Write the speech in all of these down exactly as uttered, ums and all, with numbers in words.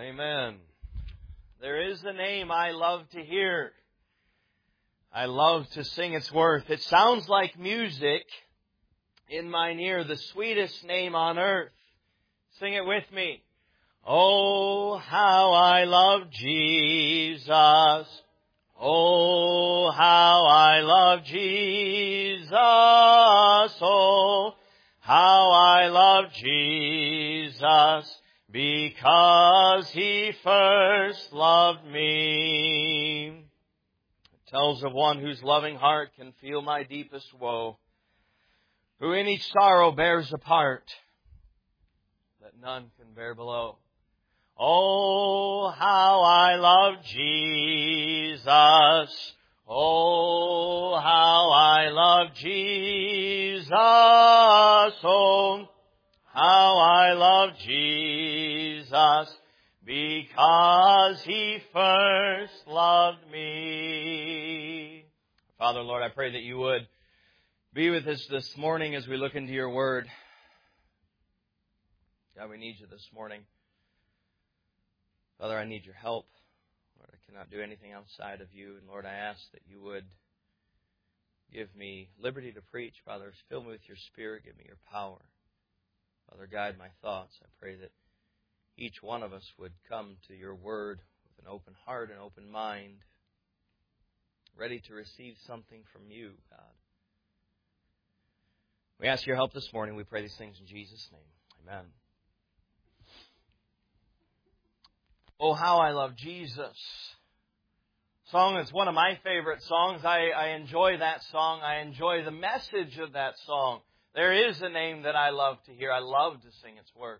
Amen. There is a name I love to hear. I love to sing its worth. It sounds like music in mine ear, the sweetest name on earth. Sing it with me. Oh, how I love Jesus. Oh, how I love Jesus. Oh, how I love Jesus. Because He first loved me. It tells of one whose loving heart can feel my deepest woe, who in each sorrow bears a part that none can bear below. Oh, how I love Jesus. Oh, how I love Jesus. Oh, how I love Jesus, because He first loved me. Father, Lord, I pray that You would be with us this morning as we look into Your Word. God, we need You this morning. Father, I need Your help. Lord, I cannot do anything outside of You. And Lord, I ask that You would give me liberty to preach. Father, fill me with Your Spirit. Give me Your power. Father, guide my thoughts. I pray that each one of us would come to Your Word with an open heart and open mind, ready to receive something from You, God. We ask Your help this morning. We pray these things in Jesus' name. Amen. Oh, how I love Jesus. Song is one of my favorite songs. I, I enjoy that song. I enjoy the message of that song. There is a name that I love to hear. I love to sing its worth.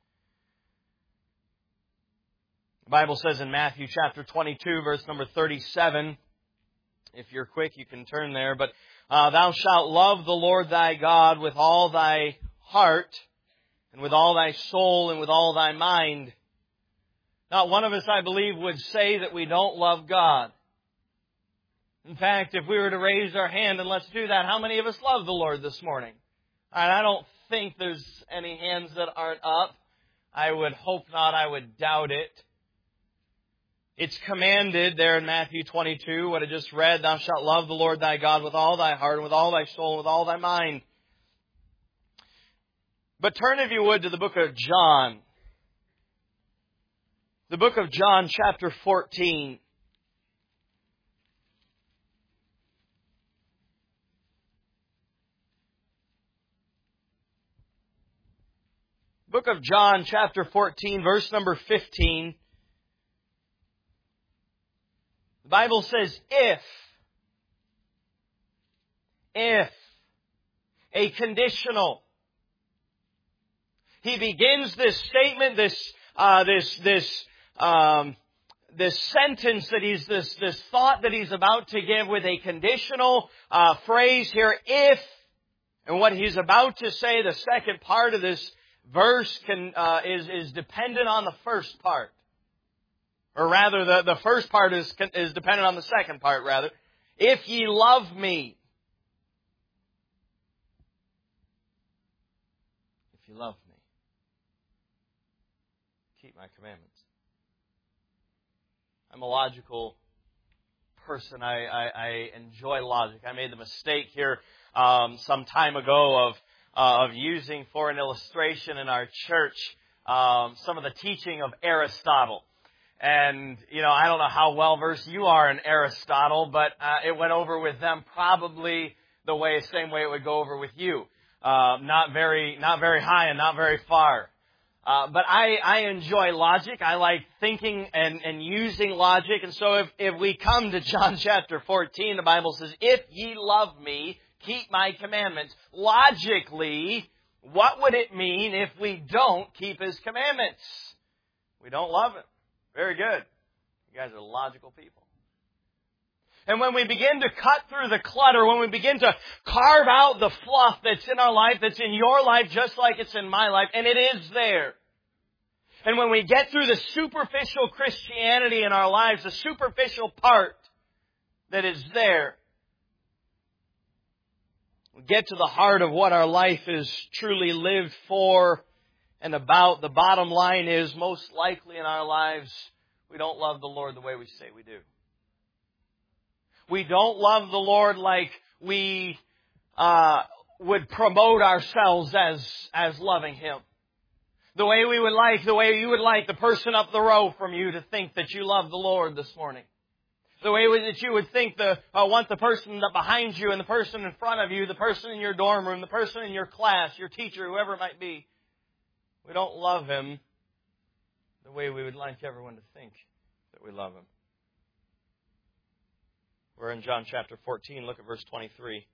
The Bible says in Matthew chapter twenty-two, verse number thirty-seven, if you're quick, you can turn there, but uh, thou shalt love the Lord thy God with all thy heart, and with all thy soul, and with all thy mind. Not one of us, I believe, would say that we don't love God. In fact, if we were to raise our hand and let's do that, how many of us love the Lord this morning? And I don't think there's any hands that aren't up. I would hope not. I would doubt it. It's commanded there in Matthew twenty-two, what I just read, thou shalt love the Lord thy God with all thy heart, and with all thy soul, and with all thy mind. But turn, if you would, to the book of John. The book of John, chapter fourteen. Book of John, chapter fourteen, verse number fifteen. The Bible says, if, if, a conditional. He begins this statement, this, uh, this, this, um, this sentence that he's, this, this thought that he's about to give with a conditional uh, phrase here, if, and what he's about to say, the second part of this verse can uh, is is dependent on the first part, or rather, the the first part is is dependent on the second part. Rather, if ye love me, if you love me, keep my commandments. I'm a logical person. I I, I enjoy logic. I made the mistake here um, some time ago of. Uh, of using for an illustration in our church um, some of the teaching of Aristotle. And, you know, I don't know how well versed you are in Aristotle, but uh, it went over with them probably the way, same way it would go over with you. Uh, not very, not very high and not very far. Uh, but I, I enjoy logic. I like thinking and, and using logic. And so if, if we come to John chapter fourteen, the Bible says, if ye love me, keep my commandments. Logically, what would it mean if we don't keep His commandments? We don't love Him. Very good. You guys are logical people. And when we begin to cut through the clutter, when we begin to carve out the fluff that's in our life, that's in your life just like it's in my life, and it is there. And when we get through the superficial Christianity in our lives, the superficial part that is there, we get to the heart of what our life is truly lived for and about. The bottom line is, most likely in our lives, we don't love the Lord the way we say we do. We don't love the Lord like we uh, would promote ourselves as, as loving Him. The way we would like, the way you would like the person up the row from you to think that you love the Lord this morning. The way that you would think the uh, want the person that behind you and the person in front of you, the person in your dorm room, the person in your class, your teacher, whoever it might be. We don't love Him the way we would like everyone to think that we love Him. We're in John chapter fourteen. Look at verse twenty-three.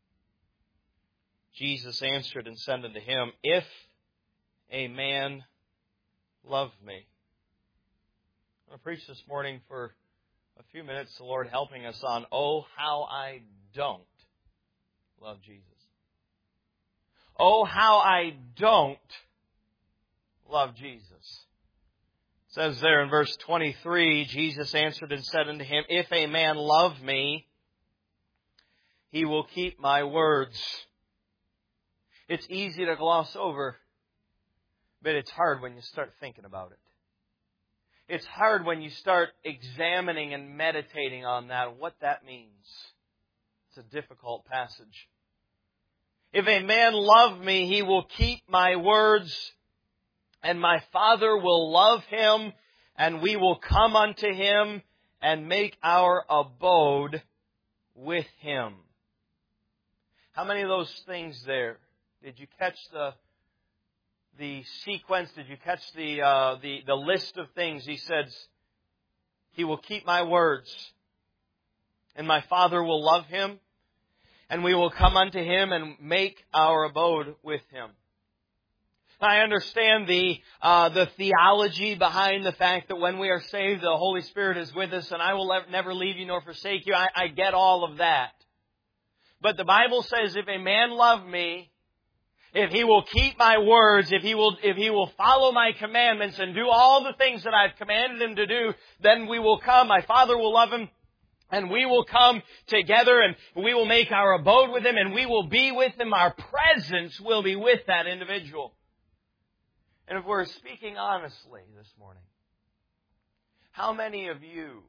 Jesus answered and said unto him, If a man love me. I'm going to preach this morning for a few minutes, the Lord helping us on, oh, how I don't love Jesus. Oh, how I don't love Jesus. It says there in verse twenty-three, Jesus answered and said unto him, If a man love me, he will keep my words. It's easy to gloss over, but it's hard when you start thinking about it. It's hard when you start examining and meditating on that, what that means. It's a difficult passage. If a man love me, he will keep my words, and my Father will love him, and we will come unto him and make our abode with him. How many of those things there? Did you catch the the sequence? Did you catch the uh, the the list of things? He says, He will keep my words, and my Father will love him, and we will come unto him and make our abode with him. I understand the uh, the theology behind the fact that when we are saved, the Holy Spirit is with us, and I will never leave you nor forsake you. I, I get all of that. But the Bible says, if a man love me, if he will keep my words, if he will, if he will follow my commandments and do all the things that I've commanded him to do, then we will come. My Father will love him, and we will come together, and we will make our abode with him, and we will be with him. Our presence will be with that individual. And if we're speaking honestly this morning, how many of you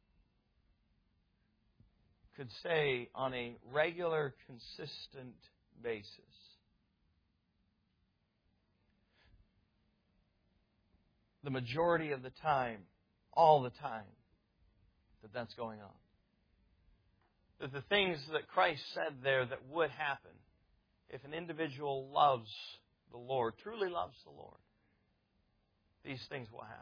could say on a regular, consistent basis, the majority of the time, all the time, that that's going on? That the things that Christ said there that would happen if an individual loves the Lord, truly loves the Lord, these things will happen.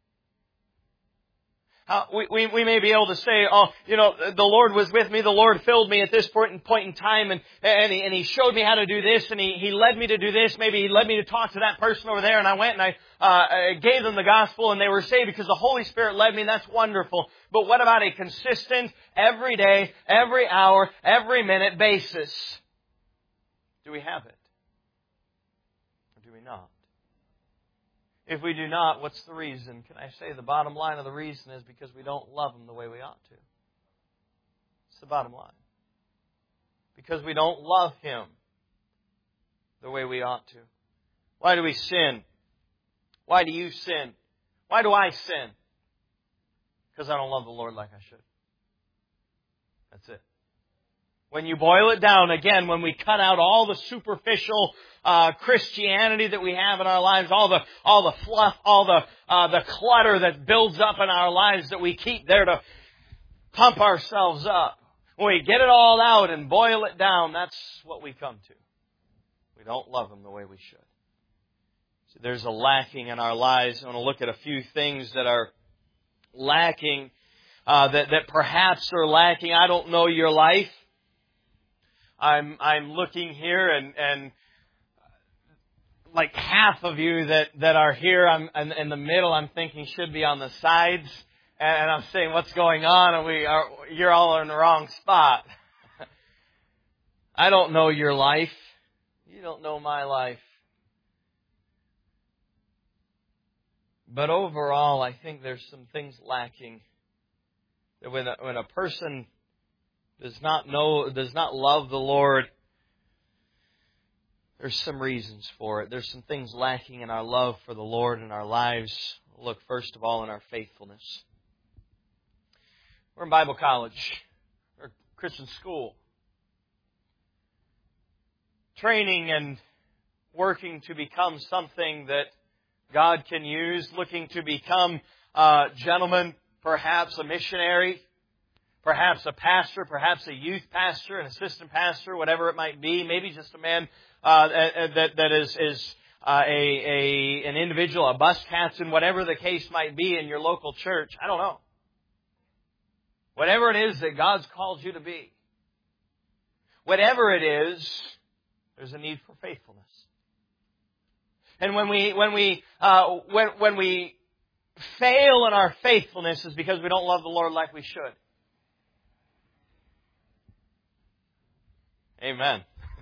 How, we, we, we may be able to say, oh, you know, the Lord was with me, the Lord filled me at this point in, point in time, and, and, he, and He showed me how to do this, and he, he led me to do this. Maybe He led me to talk to that person over there, and I went and I uh, gave them the gospel, and they were saved because the Holy Spirit led me, and that's wonderful. But what about a consistent, every day, every hour, every minute basis? Do we have it? Or do we not? If we do not, what's the reason? Can I say the bottom line of the reason is because we don't love Him the way we ought to. It's the bottom line. Because we don't love Him the way we ought to. Why do we sin? Why do you sin? Why do I sin? Because I don't love the Lord like I should. That's it. When you boil it down, again, when we cut out all the superficial uh, Christianity that we have in our lives, all the all the fluff, all the uh, the clutter that builds up in our lives that we keep there to pump ourselves up. When we get it all out and boil it down, that's what we come to. We don't love Him the way we should. So there's a lacking in our lives. I want to look at a few things that are lacking, uh, that that perhaps are lacking. I don't know your life. I'm I'm looking here, and, and like half of you that, that are here, I'm in, in the middle. I'm thinking should be on the sides, and I'm saying what's going on, and we are you're all in the wrong spot. I don't know your life. You don't know my life. But overall, I think there's some things lacking. That when a, when a person does not know, does not love the Lord, There's some reasons for it. There's some things lacking in our love for the Lord in our lives. Look, first of all, in our faithfulness. We're in Bible college, or Christian school. Training and working to become something that God can use, looking to become a gentleman, perhaps a missionary, perhaps a pastor, perhaps a youth pastor, an assistant pastor, whatever it might be, maybe just a man uh, that that is is uh, a, a an individual, a bus captain, whatever the case might be in your local church. I don't know. Whatever it is that God's called you to be, whatever it is, there's a need for faithfulness. And when we when we uh, when when we fail in our faithfulness, is because we don't love the Lord like we should. Amen.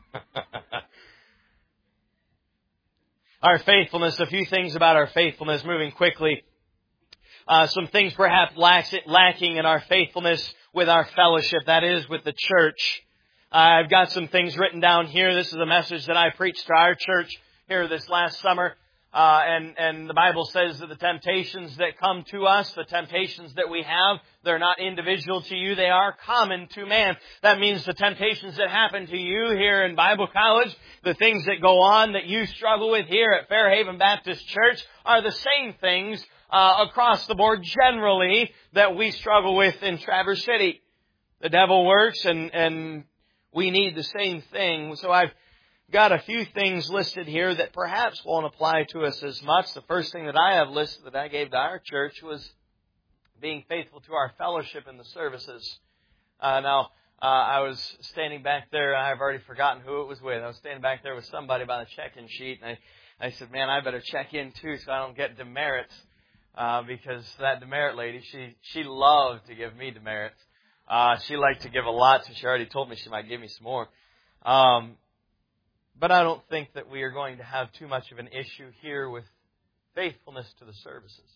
Our faithfulness, a few things about our faithfulness, moving quickly. Uh, some things perhaps lacks, lacking in our faithfulness with our fellowship, that is, with the church. Uh, I've got some things written down here. This is a message that I preached to our church here this last summer. Uh, and, and the Bible says that the temptations that come to us, the temptations that we have, they're not individual to you, they are common to man. That means the temptations that happen to you here in Bible college, the things that go on that you struggle with here at Fairhaven Baptist Church, are the same things uh, across the board generally that we struggle with in Traverse City. The devil works and, and we need the same thing. So I've got a few things listed here that perhaps won't apply to us as much. The first thing that I have listed that I gave to our church was being faithful to our fellowship in the services. Uh, now, uh, I was standing back there. I've already forgotten who it was with. I was standing back there with somebody by the check-in sheet, and I, I said, man, I better check in too so I don't get demerits, uh, because that demerit lady, she, she loved to give me demerits. Uh, she liked to give a lot, so she already told me she might give me some more. Um, But I don't think that we are going to have too much of an issue here with faithfulness to the services.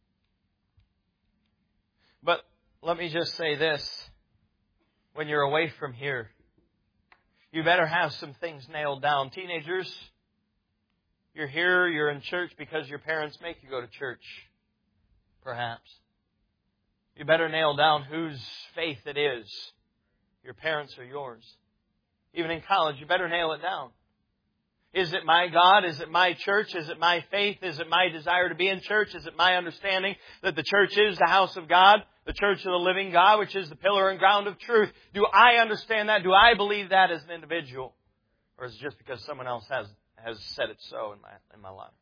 But let me just say this. When you're away from here, you better have some things nailed down. Teenagers, you're here, you're in church because your parents make you go to church, perhaps. You better nail down whose faith it is, your parents or yours. Even in college, you better nail it down. Is it my God? Is it my church? Is it my faith? Is it my desire to be in church? Is it my understanding that the church is the house of God, the church of the living God, which is the pillar and ground of truth? Do I understand that? Do I believe that as an individual? Or is it just because someone else has, has said it so in my, in my life?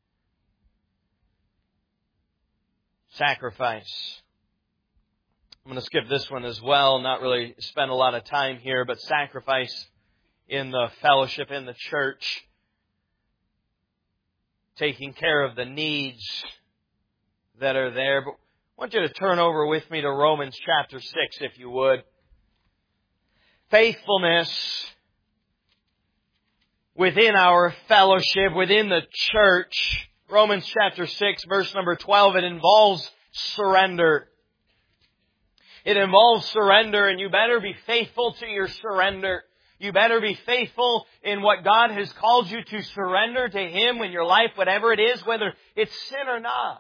Sacrifice. I'm going to skip this one as well, not really spend a lot of time here, but sacrifice in the fellowship, in the church, taking care of the needs that are there. But I want you to turn over with me to Romans chapter six, if you would. Faithfulness within our fellowship, within the church. Romans chapter six, verse number twelve, it involves surrender. It involves surrender, and you better be faithful to your surrender. You better be faithful in what God has called you to surrender to Him in your life, whatever it is, whether it's sin or not.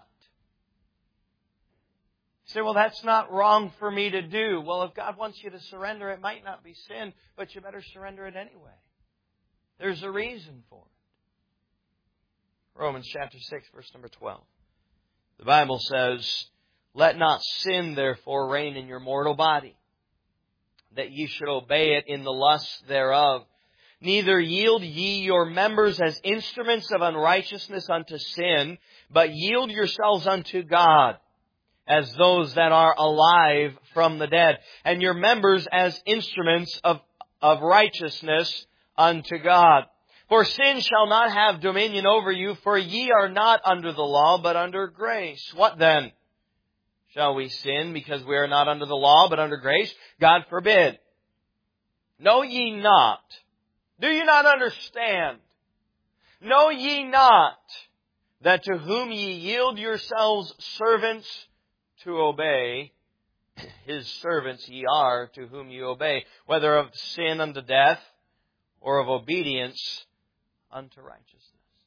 You say, well, that's not wrong for me to do. Well, if God wants you to surrender, it might not be sin, but you better surrender it anyway. There's a reason for it. Romans chapter six, verse number twelve. The Bible says, let not sin, therefore, reign in your mortal body, that ye should obey it in the lusts thereof. Neither yield ye your members as instruments of unrighteousness unto sin, but yield yourselves unto God as those that are alive from the dead, and your members as instruments of, of righteousness unto God. For sin shall not have dominion over you, for ye are not under the law, but under grace. What then? Shall we sin because we are not under the law, but under grace? God forbid. Know ye not? Do you not understand? Know ye not that to whom ye yield yourselves servants to obey, His servants ye are to whom ye obey, whether of sin unto death or of obedience unto righteousness.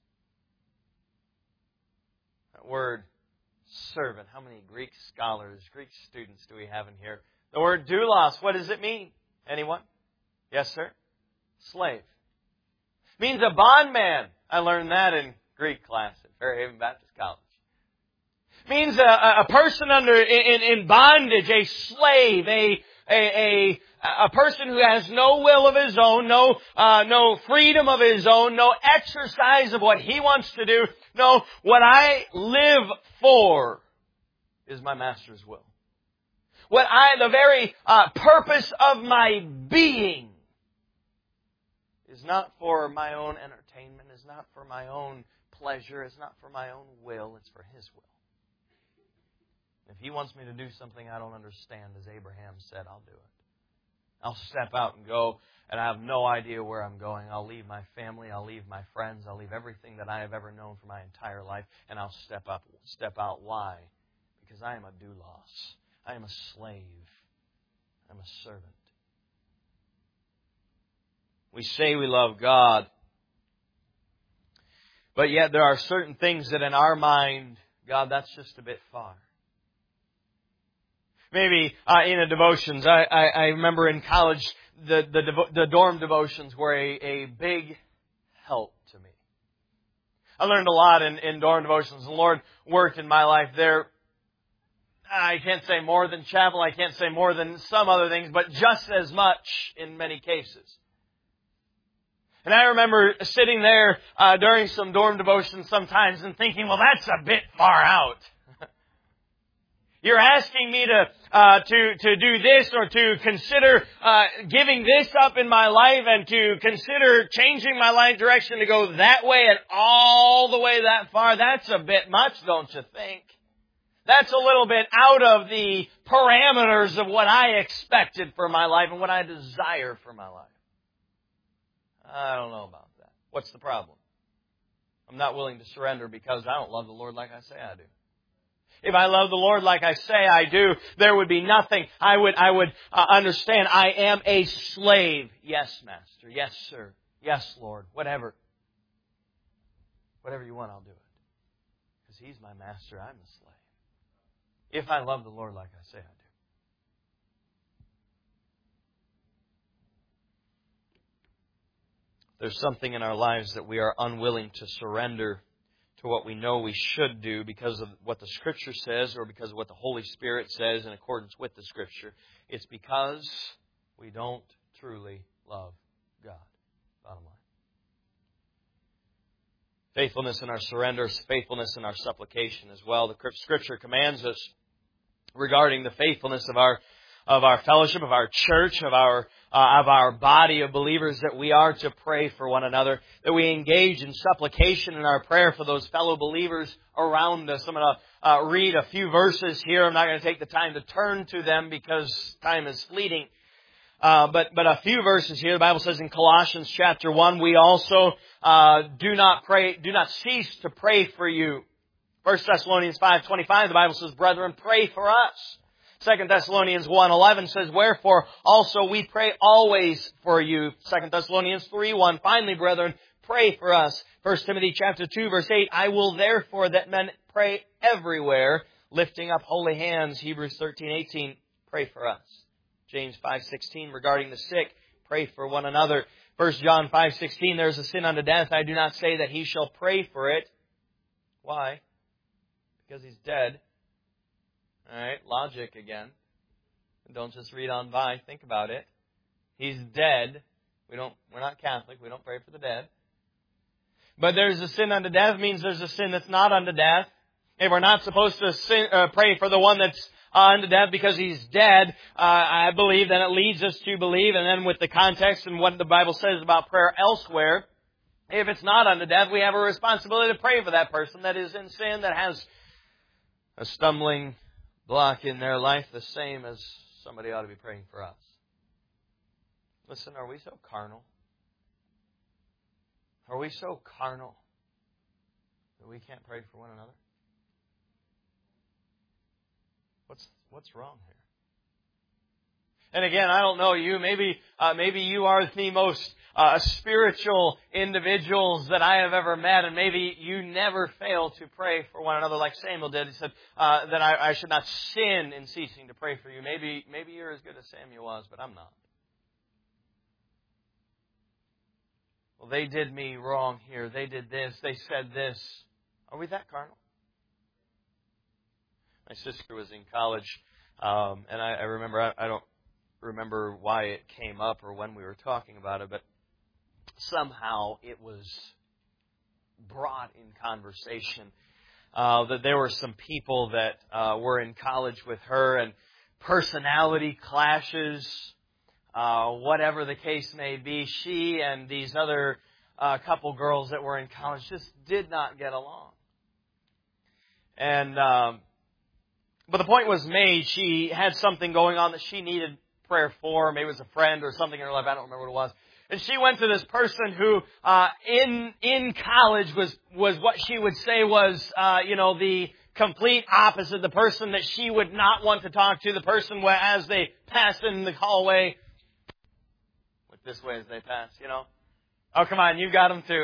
That word servant, how many Greek scholars, Greek students do we have in here? The word doulos, what does it mean? Anyone? Yes, sir? Slave. It means a bondman. I learned that in Greek class at Fairhaven Baptist College. It means a, a person under in, in bondage, a slave, a A, a, a person who has no will of his own, no, uh, no freedom of his own, no exercise of what he wants to do. No, what I live for is my master's will. What I, the very uh, purpose of my being is not for my own entertainment, is not for my own pleasure, is not for my own will, it's for His will. If He wants me to do something I don't understand, as Abraham said, I'll do it. I'll step out and go, and I have no idea where I'm going. I'll leave my family, I'll leave my friends, I'll leave everything that I have ever known for my entire life, and I'll step up, step out. Why? Because I am a doulos. I am a slave. I'm a servant. We say we love God, but yet there are certain things that in our mind, God, that's just a bit far. Maybe uh, in a devotions, I, I, I remember in college, the, the, the dorm devotions were a, a big help to me. I learned a lot in, in dorm devotions. The Lord worked in my life there. I can't say more than chapel. I can't say more than some other things, but just as much in many cases. And I remember sitting there uh, during some dorm devotions sometimes and thinking, well, that's a bit far out. You're asking me to uh, to to do this or to consider uh, giving this up in my life and to consider changing my life direction to go that way and all the way that far. That's a bit much, don't you think? That's a little bit out of the parameters of what I expected for my life and what I desire for my life. I don't know about that. What's the problem? I'm not willing to surrender because I don't love the Lord like I say I do. If I love the Lord like I say I do, there would be nothing. I would, I would uh, understand I am a slave. Yes, Master. Yes, sir. Yes, Lord. Whatever. Whatever you want, I'll do it. Because He's my master. I'm the slave. If I love the Lord like I say I do. There's something in our lives that we are unwilling to surrender to what we know we should do because of what the Scripture says or because of what the Holy Spirit says in accordance with the Scripture. It's because we don't truly love God. Bottom line. Faithfulness in our surrender, faithfulness in our supplication as well. The Scripture commands us regarding the faithfulness of our of our fellowship, of our church, of our uh, of our body of believers, that we are to pray for one another, that we engage in supplication in our prayer for those fellow believers around us. I'm going to uh, read a few verses here. I'm not going to take the time to turn to them because time is fleeting. Uh, but but a few verses here. The Bible says in Colossians chapter one, we also uh, do not pray, do not cease to pray for you. First Thessalonians five twenty-five, the Bible says, brethren, pray for us. Second Thessalonians one eleven says, wherefore also we pray always for you. Second Thessalonians three one, finally, brethren, pray for us. First Timothy chapter two verse eight, I will therefore that men pray everywhere, lifting up holy hands. Hebrews thirteen eighteen, pray for us. James five sixteen, regarding the sick, pray for one another. First John five sixteen, there is a sin unto death. I do not say that he shall pray for it. Why? Because he's dead. All right, logic again. Don't just read on by. Think about it. He's dead. We don't. We're not Catholic. We don't pray for the dead. But there's a sin unto death means there's a sin that's not unto death. If we're not supposed to sin, uh, pray for the one that's uh, unto death because he's dead, uh, I believe then it leads us to believe. And then with the context and what the Bible says about prayer elsewhere, if it's not unto death, we have a responsibility to pray for that person that is in sin, that has a stumbling block in their life, the same as somebody ought to be praying for us. Listen, are we so carnal? Are we so carnal that we can't pray for one another? What's what's wrong here? And again, I don't know you. Maybe uh, maybe you are the most uh, spiritual individuals that I have ever met, and maybe you never fail to pray for one another like Samuel did. He said uh, that I, I should not sin in ceasing to pray for you. Maybe, maybe you're as good as Samuel was, but I'm not. Well, they did me wrong here. They did this. They said this. Are we that carnal? My sister was in college, um, and I, I remember, I, I don't remember why it came up or when we were talking about it, but somehow it was brought in conversation uh, that there were some people that uh, were in college with her, and personality clashes, uh, whatever the case may be, she and these other uh, couple girls that were in college just did not get along. And um, but the point was made. She had something going on that she needed prayer for. Maybe it was a friend or something in her life. I don't remember what it was. And she went to this person who, uh, in in college, was was what she would say was, uh, you know, the complete opposite. The person that she would not want to talk to. The person where, as they passed in the hallway, went this way as they passed. You know, oh come on, you got them too.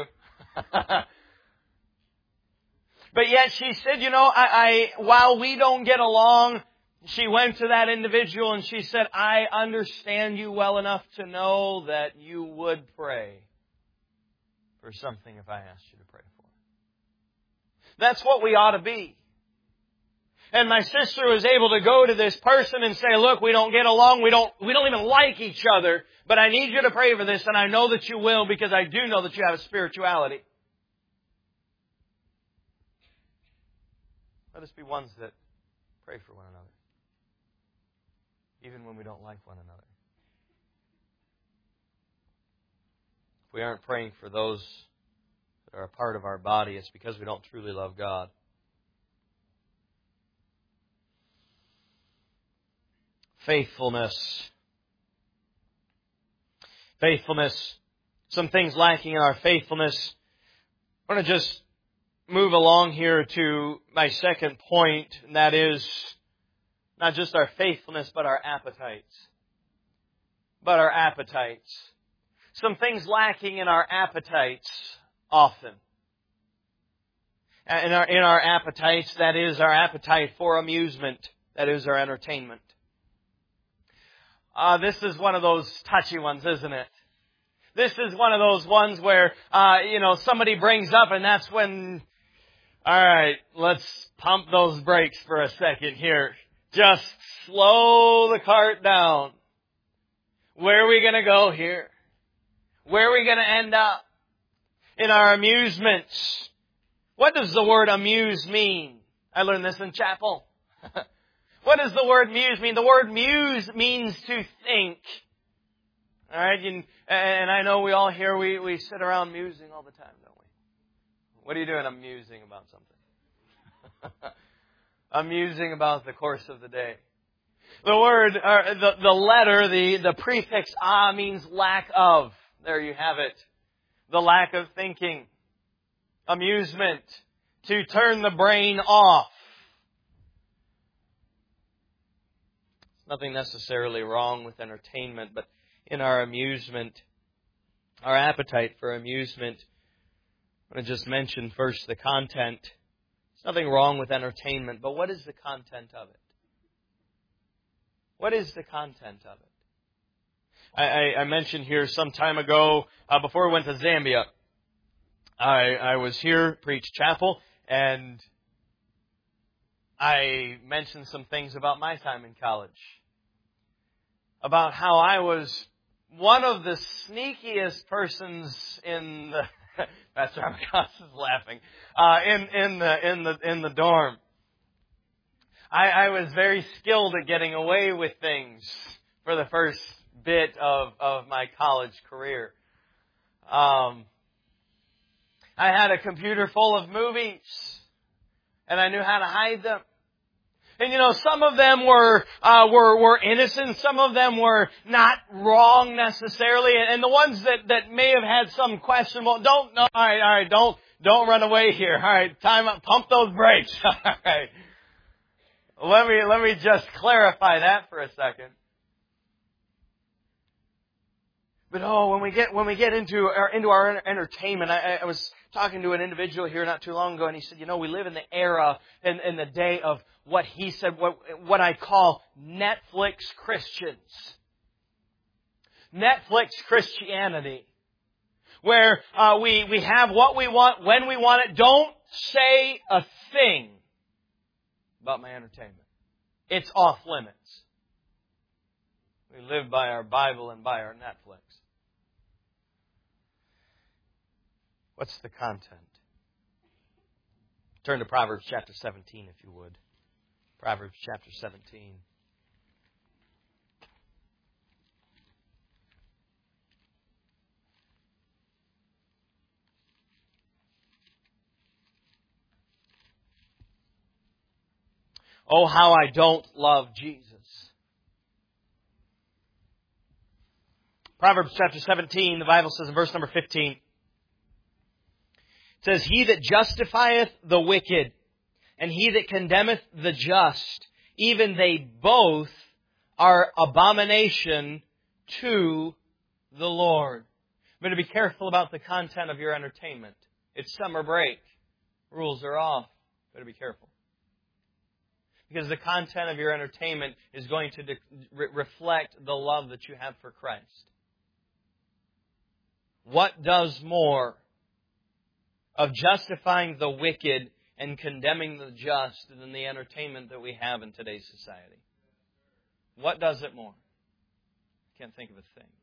But yet she said, you know, I, I while we don't get along, she went to that individual and she said, I understand you well enough to know that you would pray for something if I asked you to pray for. That's what we ought to be. And my sister was able to go to this person and say, look, we don't get along, we don't we don't even like each other, but I need you to pray for this, and I know that you will because I do know that you have a spirituality. Let us be ones that pray for one another, even when we don't like one another. If we aren't praying for those that are a part of our body, it's because we don't truly love God. Faithfulness. Faithfulness. Some things lacking in our faithfulness. I want to just move along here to my second point, and that is not just our faithfulness, but our appetites. But our appetites. Some things lacking in our appetites often. In our, in our appetites, that is our appetite for amusement. That is our entertainment. Uh, this is one of those touchy ones, isn't it? This is one of those ones where, uh, you know, somebody brings up, and that's when, all right, let's pump those brakes for a second here. Just slow the cart down. Where are we going to go here? Where are we going to end up? In our amusements. What does the word amuse mean? I learned this in chapel. What does the word muse mean? The word muse means to think. All right, and, and I know we all here, we, we sit around musing all the time, don't we? What are you doing? I'm musing about something. I'm musing about the course of the day. The word, or the, the letter, the, the prefix ah means lack of. There you have it. The lack of thinking. Amusement. To turn the brain off. Nothing necessarily wrong with entertainment, but in our amusement, our appetite for amusement, I want to just mention first the content. There's nothing wrong with entertainment, but what is the content of it? What is the content of it? I, I, I mentioned here some time ago, uh, before I went to Zambia, I, I was here, preached chapel, and I mentioned some things about my time in college. About how I was one of the sneakiest persons in the Pastor Amakas is laughing. Uh, in in the in the in the dorm. I, I was very skilled at getting away with things for the first bit of, of my college career. Um, I had a computer full of movies, and I knew how to hide them. And you know, some of them were uh, were were innocent. Some of them were not wrong necessarily. And the ones that, that may have had some question, well, don't no, all right, all right, don't don't run away here. All right, time up, pump those brakes. All right, let me let me just clarify that for a second. But oh, when we get when we get into our into our entertainment, I, I was talking to an individual here not too long ago, and he said, you know, we live in the era and in, in the day of what he said, what what I call Netflix Christians, Netflix Christianity, where uh, we we have what we want when we want it. Don't say a thing about my entertainment; it's off limits. We live by our Bible and by our Netflix. What's the content? Turn to Proverbs chapter seventeen, if you would. Proverbs chapter seventeen. Oh, how I don't love Jesus. Proverbs chapter seventeen, the Bible says in verse number fifteen, it says, He that justifieth the wicked, and he that condemneth the just, even they both are abomination to the Lord. I'm going to be careful about the content of your entertainment. It's summer break. Rules are off. Better be careful. Because the content of your entertainment is going to de- re- reflect the love that you have for Christ. What does more of justifying the wicked and condemning the just than the entertainment that we have in today's society? What does it more? I can't think of a thing.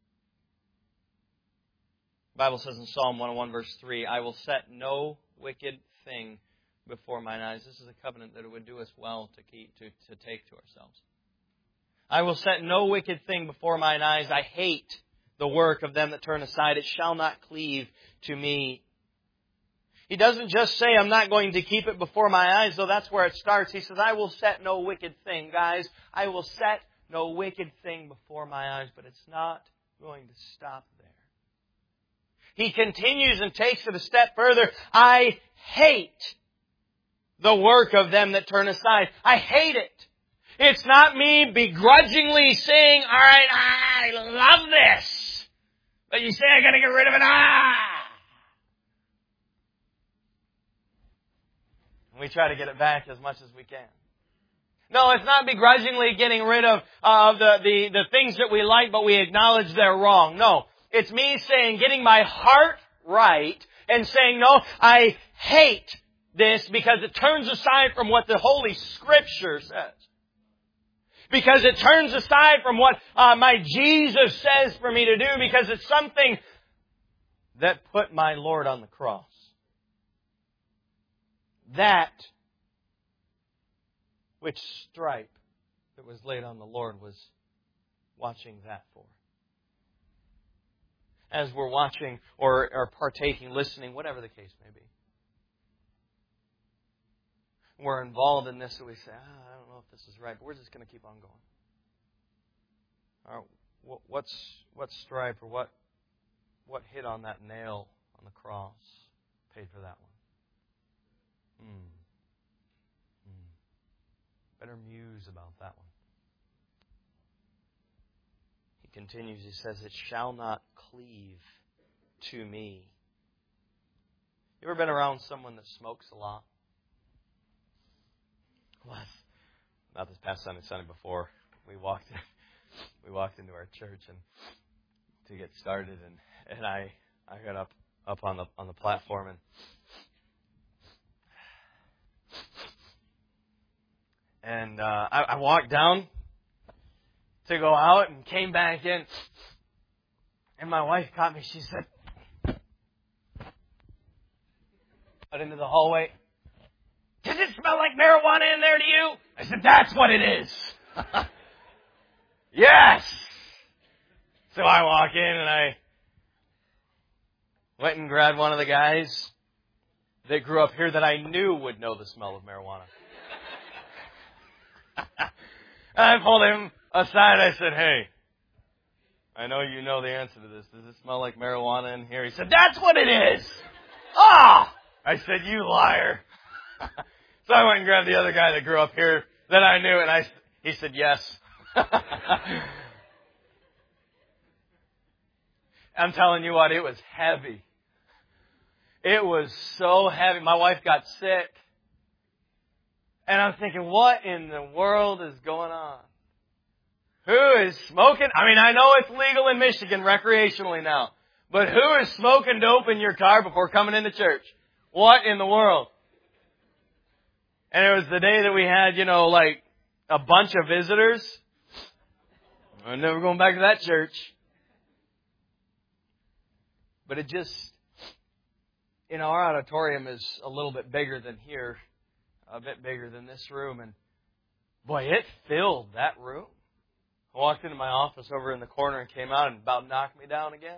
The Bible says in Psalm one oh one verse three, I will set no wicked thing before mine eyes. This is a covenant that it would do us well to keep, to, to take to ourselves. I will set no wicked thing before mine eyes. I hate the work of them that turn aside. It shall not cleave to me. He doesn't just say, I'm not going to keep it before my eyes, though that's where it starts. He says, I will set no wicked thing. Guys, I will set no wicked thing before my eyes, but it's not going to stop there. He continues and takes it a step further. I hate the work of them that turn aside. I hate it. It's not me begrudgingly saying, all right, I love this. But you say I got to get rid of it. Ah! We try to get it back as much as we can. No, it's not begrudgingly getting rid of uh, the, the, the things that we like, but we acknowledge they're wrong. No, it's me saying, getting my heart right and saying, no, I hate this because it turns aside from what the Holy Scripture says. Because it turns aside from what uh, my Jesus says for me to do, because it's something that put my Lord on the cross. That which stripe that was laid on the Lord was watching that for. As we're watching or, or partaking, listening, whatever the case may be. We're involved in this, so we say, ah, I don't know if this is right, but we're just going to keep on going. All right, what's what stripe or what what hit on that nail on the cross paid for that one? Hmm. Hmm. Better muse about that one. He continues, he says, it shall not cleave to me. You ever been around someone that smokes a lot? Well, not this past Sunday, Sunday before, we walked in, we walked into our church and to get started, and, and I I got up up on the on the platform and and uh, I, I walked down to go out and came back in, and my wife caught me. She said, out into the hallway. Does it smell like marijuana in there to you? I said, that's what it is. Yes. So I walk in and I went and grabbed one of the guys that grew up here that I knew would know the smell of marijuana. I pulled him aside. I said, hey, I know you know the answer to this. Does it smell like marijuana in here? He said, that's what it is. Ah! I said, you liar. So I went and grabbed the other guy that grew up here that I knew, and I, he said, yes. I'm telling you what, it was heavy. It was so heavy. My wife got sick. And I'm thinking, what in the world is going on? Who is smoking? I mean, I know it's legal in Michigan recreationally now. But who is smoking dope in your car before coming into church? What in the world? And it was the day that we had, you know, like a bunch of visitors. I'm never going back to that church. But it just, you know, our auditorium is a little bit bigger than here, a bit bigger than this room. And boy, it filled that room. I walked into my office over in the corner and came out and about knocked me down again.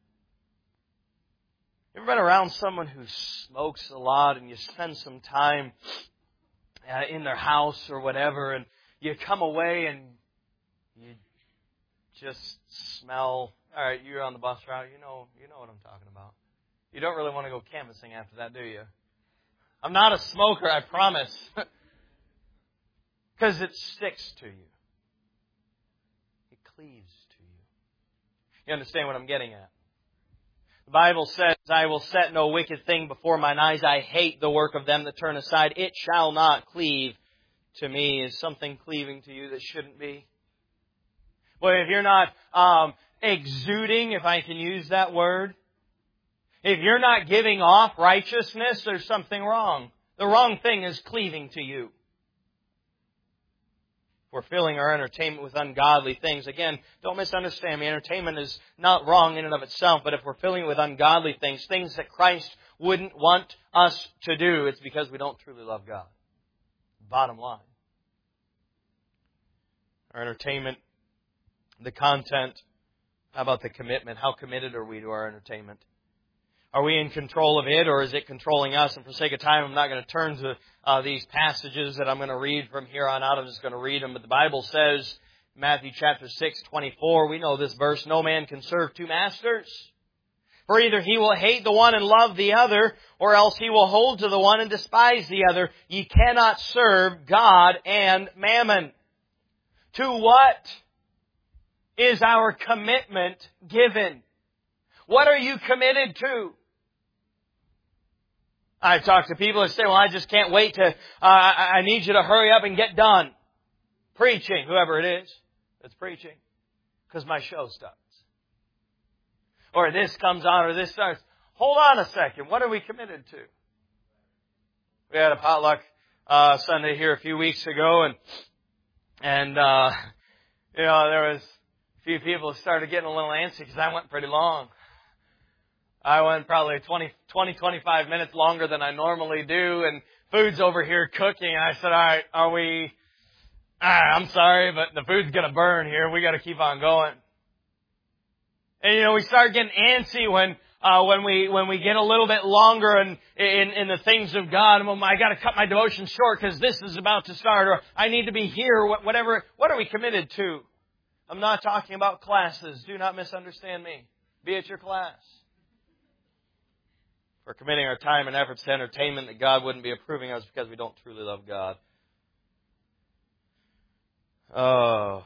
You ever been around someone who smokes a lot and you spend some time uh, in their house or whatever, and you come away and you just smell, all right, you're on the bus route, you know, you know what I'm talking about. You don't really want to go canvassing after that, do you? I'm not a smoker, I promise. Because it sticks to you. It cleaves to you. You understand what I'm getting at? The Bible says, I will set no wicked thing before mine eyes. I hate the work of them that turn aside. It shall not cleave to me. Is something cleaving to you that shouldn't be? Well, if you're not um, exuding, if I can use that word, if you're not giving off righteousness, there's something wrong. The wrong thing is cleaving to you. We're filling our entertainment with ungodly things. Again, don't misunderstand me. Entertainment is not wrong in and of itself, but if we're filling it with ungodly things, things that Christ wouldn't want us to do, it's because we don't truly love God. Bottom line. Our entertainment, the content, how about the commitment? How committed are we to our entertainment? Are we in control of it, or is it controlling us? And for sake of time, I'm not going to turn to uh, these passages that I'm going to read from here on out. I'm just going to read them. But the Bible says, Matthew chapter six, twenty-four, we know this verse, no man can serve two masters. For either he will hate the one and love the other, or else he will hold to the one and despise the other. Ye cannot serve God and mammon. To what is our commitment given? What are you committed to? I talk to people that say, well, I just can't wait to, uh, I, I need you to hurry up and get done preaching, whoever it is that's preaching, because my show starts. Or this comes on, or this starts. Hold on a second. What are we committed to? We had a potluck uh, Sunday here a few weeks ago, and, and uh, you know, there was a few people who started getting a little antsy because I went pretty long. I went probably twenty, twenty, twenty-five minutes longer than I normally do, and food's over here cooking, and I said, all right, are we, ah, I'm sorry, but the food's going to burn here. We got to keep on going. And, you know, we start getting antsy when, uh, when we, when we get a little bit longer in, in, in the things of God. And, well, I got to cut my devotion short because this is about to start, or I need to be here, whatever. What are we committed to? I'm not talking about classes. Do not misunderstand me. Be at your class. We're committing our time and efforts to entertainment that God wouldn't be approving us because we don't truly love God. Oh.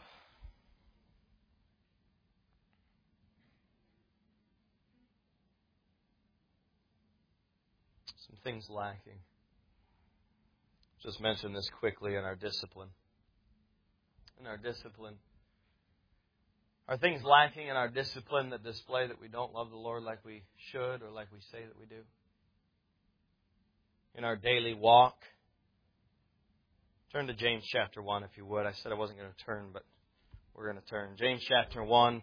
Some things lacking. Just mention this quickly in our discipline. In our discipline. Are things lacking in our discipline that display that we don't love the Lord like we should or like we say that we do? In our daily walk? Turn to James chapter one if you would. I said I wasn't going to turn, but we're going to turn. James chapter one.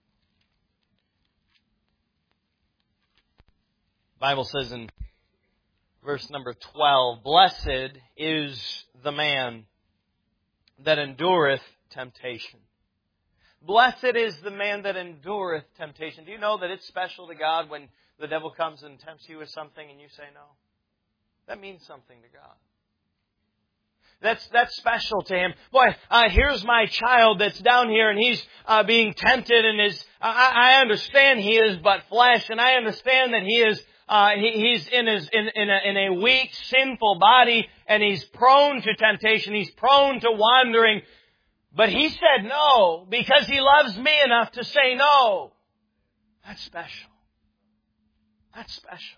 The Bible says in verse number twelve, blessed is the man that endureth temptation. Blessed is the man that endureth temptation. Do you know that it's special to God when the devil comes and tempts you with something and you say no? That means something to God. That's that's special to Him. Boy, uh, here's my child that's down here and he's uh, being tempted and is, I, I understand he is but flesh, and I understand that he is Uh, he, he's in his in, in, a, in a weak, sinful body, and he's prone to temptation. He's prone to wandering. But he said no because he loves me enough to say no. That's special. That's special.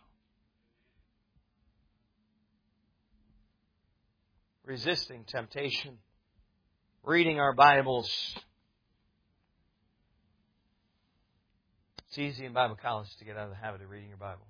Resisting temptation. Reading our Bibles. It's easy in Bible college to get out of the habit of reading your Bible.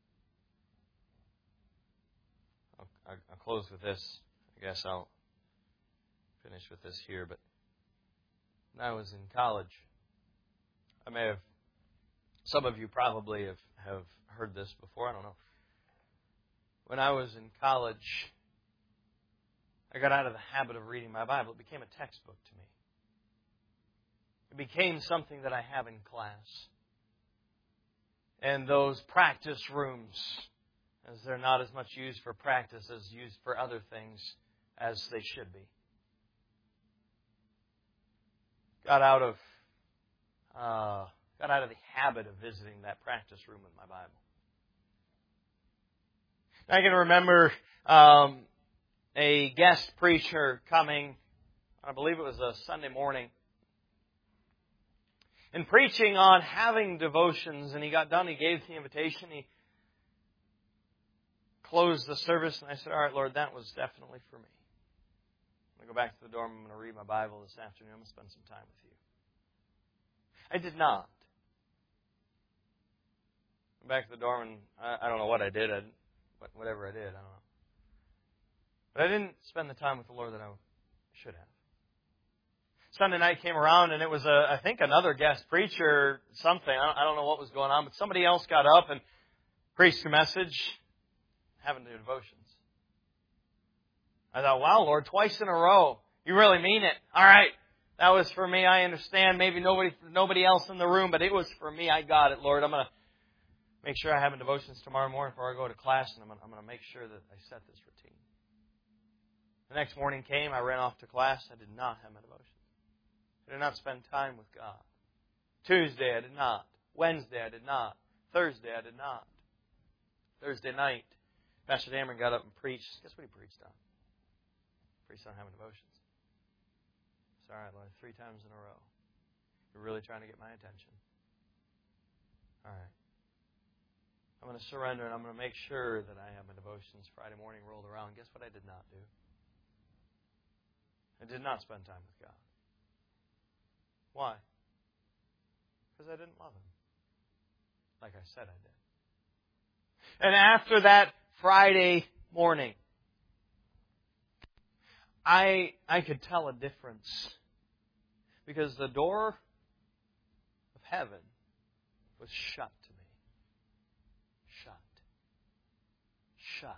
I'll, I'll close with this. I guess I'll finish with this here. But when I was in college, I may have, some of you probably have, have heard this before. I don't know. When I was in college, I got out of the habit of reading my Bible. It became a textbook to me. It became something that I have in class. And those practice rooms, as they're not as much used for practice as used for other things as they should be. Got out of uh, got out of the habit of visiting that practice room with my Bible. I can remember um, a guest preacher coming, I believe it was a Sunday morning, and preaching on having devotions. And he got done, he gave the invitation, he closed the service, and I said, all right, Lord, that was definitely for me. I'm going to go back to the dorm, I'm going to read my Bible this afternoon, I'm going to spend some time with you. I did not. Went back to the dorm, and I, I don't know what I did, I, whatever I did, I don't know. But I didn't spend the time with the Lord that I should have. Sunday night came around, and it was, a, I think, another guest preacher, something. I don't, I don't know what was going on, but somebody else got up and preached a message, having to do devotions. I thought, wow, Lord, twice in a row. You really mean it. All right, that was for me. I understand. Maybe nobody nobody else in the room, but it was for me. I got it, Lord. I'm going to make sure I have devotions tomorrow morning before I go to class, and I'm going, I'm going to make sure that I set this routine. The next morning came, I ran off to class. I did not have my devotions. I did not spend time with God. Tuesday, I did not. Wednesday, I did not. Thursday, I did not. Thursday night, Pastor Dameron got up and preached. Guess what he preached on? Preached on having devotions. It's all right, Lord, three times in a row. You're really trying to get my attention. All right. I'm going to surrender, and I'm going to make sure that I have my devotions. Friday morning rolled around. Guess what I did not do? I did not spend time with God. Why? Because I didn't love Him. Like I said I did. And after that Friday morning, I I could tell a difference. Because the door of heaven was shut to me. Shut. Shut.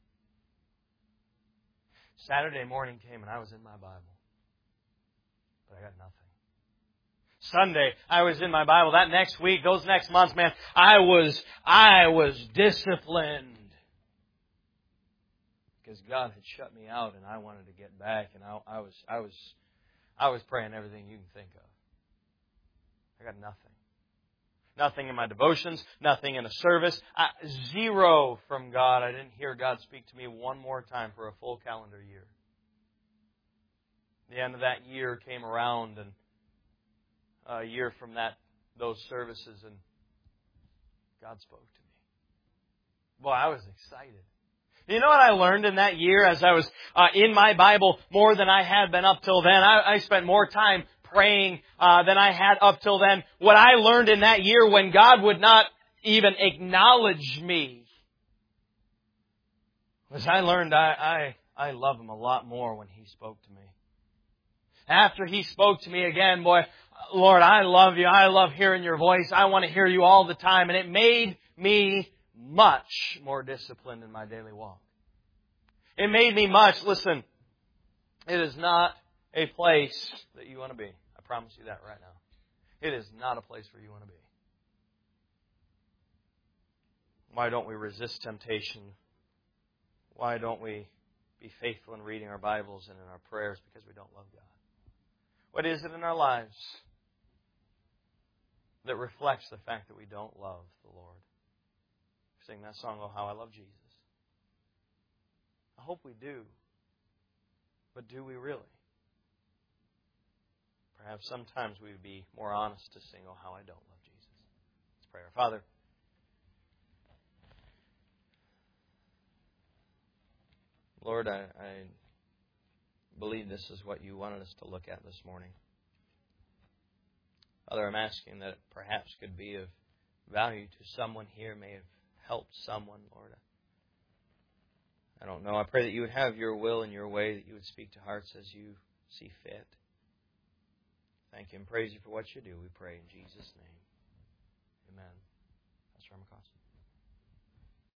Saturday morning came and I was in my Bible. But I got nothing. Sunday, I was in my Bible. That next week, those next months, man, I was, I was disciplined. Because God had shut me out and I wanted to get back, and I, I was, I was, I was praying everything you can think of. I got nothing. Nothing in my devotions, nothing in a service, I, zero from God. I didn't hear God speak to me one more time for a full calendar year. The end of that year came around, and a year from that, those services, and God spoke to me. Boy, I was excited. You know what I learned in that year as I was uh, in my Bible more than I had been up till then? I, I spent more time praying uh, than I had up till then. What I learned in that year when God would not even acknowledge me was I learned I, I, I love Him a lot more when He spoke to me. After He spoke to me again, boy, Lord, I love You. I love hearing Your voice. I want to hear You all the time. And it made me much more disciplined in my daily walk. It made me much, listen, it is not a place that you want to be. I promise you that right now. It is not a place where you want to be. Why don't we resist temptation? Why don't we be faithful in reading our Bibles and in our prayers? Because we don't love God. What is it in our lives that reflects the fact that we don't love the Lord? We sing that song, Oh, How I Love Jesus. I hope we do. But do we really? Perhaps sometimes we would be more honest to sing, Oh, How I Don't Love Jesus. pray. Our Father, Lord, I, I believe this is what you wanted us to look at this morning. Father, I'm asking that it perhaps could be of value to someone here, may have helped someone, Lord. I don't know. I pray that you would have your will and your way, that you would speak to hearts as you see fit. Thank you and praise you for what you do, we pray in Jesus' name. Amen. Pastor Armacost.